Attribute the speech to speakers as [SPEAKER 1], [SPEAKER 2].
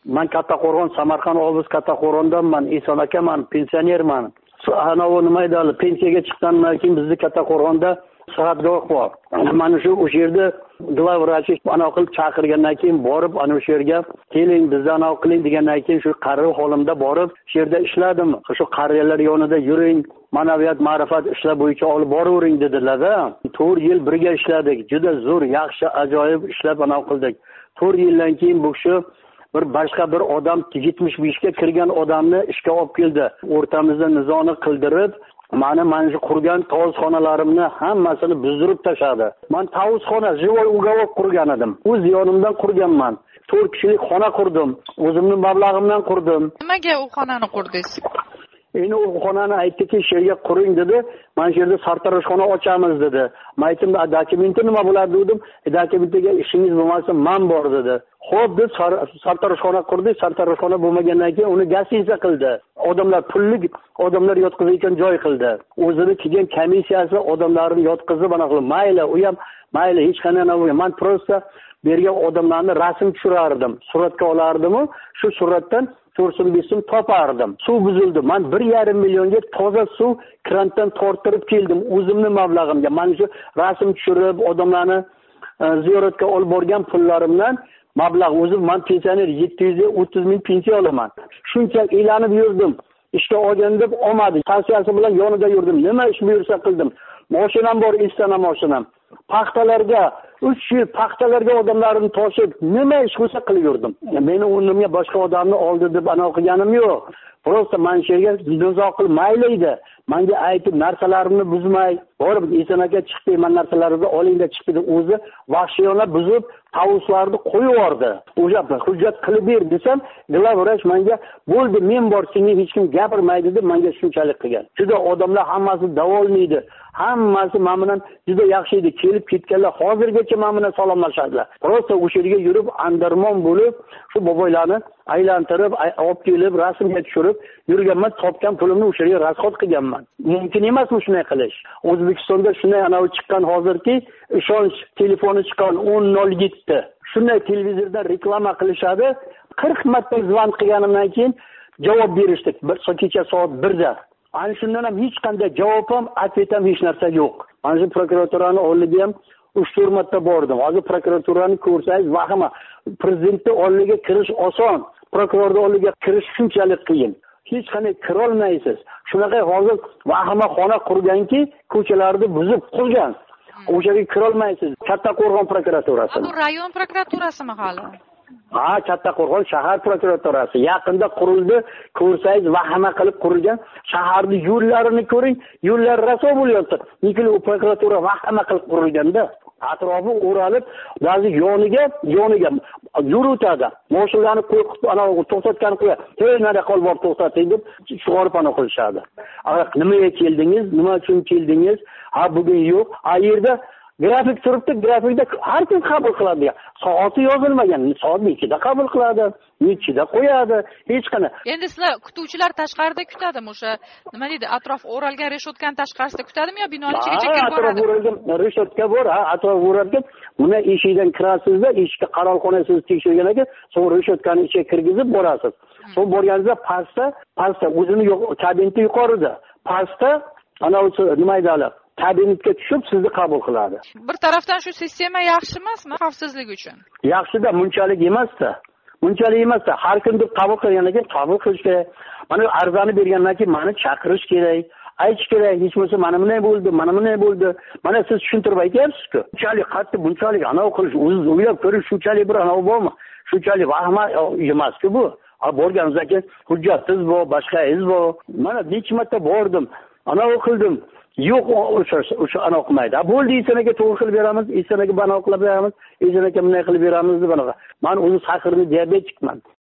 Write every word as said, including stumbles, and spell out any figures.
[SPEAKER 1] man Kattaqo'rg'on, Samarqand oblasi Kattaqo'rg'ondanman. Eson akaman, pensionerman. Ana u nima edi, pensiyaga chiqqandan keyin bizning Kattaqo'rg'onda sihatgoh bor. Mana shu o'sha yerda glavvrachik ana qilib chaqirgandan keyin borib ana o'sha yerga keling bizdan ana qiling degandan keyin shu qaror holimda borib shu yerda ishladim. Shu qariyalar yonida yuring, ma'naviyat, ma'rifat ishlar bo'yicha olib boravering dedilar-da. to'rt yil birga ishladik. Juda zo'r, yaxshi, ajoyib ishlab ana qildik. to'rt yildan keyin bu kishi bir boshqa bir odam yetmish beshga kirgan odamni ishga olib keldi. O'rtamizda nizoni qildirib, mani mana shu qurgan tovuzxonalarimni hammasini buzdirib tashladi. Men tovuzxona, jivoy ugovor qurgan edim. O'z yonimdan qurganman. to'rt kishilik xona qurdim. O'zimning mablag'imdan qurdim.
[SPEAKER 2] Nimaga u xonani qurdingiz?
[SPEAKER 1] Endi u xonani aytdiki, shu yerga quring dedi. Mana shu yerda sartaroshxona ochamiz dedi. Men aytdim, dokumenti nima bo'ladi dedim. Dokumentiga ishingiz bo'lmasa, men bor dedi. Xo'p, deb sartaroshxona qurdik. Sartaroshxona bo'lmagandan keyin uni gostinitsa qildi. Odamlar pullik odamlar yotqizayotgan joy qildi. O'zini kelgan komissiyasi odamlarni yotqizib ana qilib, mayli, u ham mayli, hech qanday bo'lmagan. Men prosta bergan odamlarni rasm tushirardim, suratga olardim, shu suratdan to'rtsin besim topardim. Suv buzildi. Men bir yarim millionga toza suv krantdan torttirib keldim o'zimning mablag'imga. Men shu rasm tushirib odamlarni ziyoratga olib borgan pullarimdan mablag' o'zim men pensioner yetti yuz o'ttiz ming pensiya olaman. Shuncha e'lanib yurdim. Ishga olgan deb olmadi. Tavsiyasi bilan yonida yurdim. Nima ish buyursa qildim. Mashinam bor, istana mashinam. Paxtalarga uch yil paxtalarga odamlarni toshib, nima ish bo'lsa qilib yurdim. Meni o'rnimga boshqa odamni oldi deb ana o'qiganim yo'q. Prosta men she'rga nizo qilib maylaydi. Menga aytib narsalarimni buzmay, borib Eson aka chiqdi, men narsalarimni olingda chiqdi deb o'zi vahshiyona buzib, tavuslarni qo'yib yubordi. O'sha hujjat qilib ber desam, glavvrach menga bo'ldi, men bor, senga hech kim gapirmaydi deb menga shunchalik qilgan. Juda odamlar hammasi davolmaydi. Hammasi men bilan juda yaxshi edi. Kelib ketganlar hozirgacha men bilan salomlashadilar. Prosta o'sha yerga yurib, andarmon bo'lib, shu boboylarni aylantirib, olib kelib, rasmga tushirib yurganman, topgan pulimni o'sha yerga rasxod qilganman. Mumkin emasmi shunday qilish? O'zbekistonda shunday anavi chiqqan hozirki, ishonch telefoni chiqqan o'n nol yetti. Shunday televizordan reklama qilishadi. qirq marta zvon qilganimdan keyin javob berishdik. Bir kecha soat birda. Ana shundan ham hech qanday javob ham, atvet ham hech narsa yo'q. Mana shu prokuraturani oldiga ham uch to'rt marta bordim. Hozir prokuraturani ko'rsangiz vahima. Prezidentning oldiga kirish oson, prokurorning oldiga kirish shunchalik qiyin. Hech qanday kira olmaysiz. Shunaqa hozir vahima xona qurganki, ko'chalarni buzib qo'ygan. O'sha yerga kira olmaysiz. Kattaqo'rg'on prokuraturasi.
[SPEAKER 2] Bu rayon prokuraturasimi hali?
[SPEAKER 1] Ha, Kattaqo'rg'on shahar prokuraturasi yaqinda qurildi. Ko'rsangiz vahima qilib qurilgan. Shaharning yo'llarini ko'ring, yo'llar raso bo'lyapti. Lekin u prokuratura vahima qilib qurilganda atrofi o'ralib, ba'zi yoniga, yoniga yurutadi. Mashinalarni qo'yib, ana to'xtatgan qo'ya. "Hey, nari qol bor to'xtating" deb sug'orib ana qilishadi. Nimaga keldingiz? Nima uchun keldingiz? Ha, bugun yo'q. A yerda grafik turibdi, grafikda har kim qabul qiladi. Soati yozilmagan. Soat nechida qabul qiladi? Nechida qo'yadi? Hech qana.
[SPEAKER 2] Endi sizlar kutuvchilar tashqarida kutadimi? O'sha nima deydi? Atrof o'ralgan reshotkani tashqarisida kutadimi yo binoning ichigacha kirib boradi?
[SPEAKER 1] Atrof o'ralgan reshotka bor, ha, atrof o'ralgan. Buni eshikdan kirasizda, eshikka qaror qo'yasiz tekshirgandan keyin, so'ng reshotkani ichiga kirgizib borasiz. So'ng borganingizda pastda, pastda o'zini kabineti yuqorida. Pastda ana o'sha nima deydi? Kabinetga tushib sizni qabul qiladi.
[SPEAKER 2] Bir tarafdan shu sistema yaxshi emasmi xavfsizlik uchun?
[SPEAKER 1] Yaxshi-da, bunchalik emas-da. Bunchalik emas-da. Har kim deb qabul qilgandan keyin qabul qilish kerak. Mana arzani bergandan keyin meni chaqirish kerak. Aytish kerak, hech bo'lmasa mana bunday bo'ldi, mana bunday bo'ldi. Mana siz tushuntirib aytyapsiz-ku. Bunchalik qattiq, bunchalik anov qilish, o'zingiz o'ylab ko'ring, shunchalik bir anov bormi? Shunchalik vahma emas-ku bu. Ha, borganingizdan keyin hujjatingiz bor, boshqangiz bor. Mana necha marta bordim, anov qildim. Yo'q, o'sha o'sha ana o'qimaydi. Bo'ldi, Eson aka to'g'ri qilib beramiz, Eson aka bana qilib beramiz, Eson aka bunday qilib beramiz deb anaqa. Men o'zim sakrni diabetikman.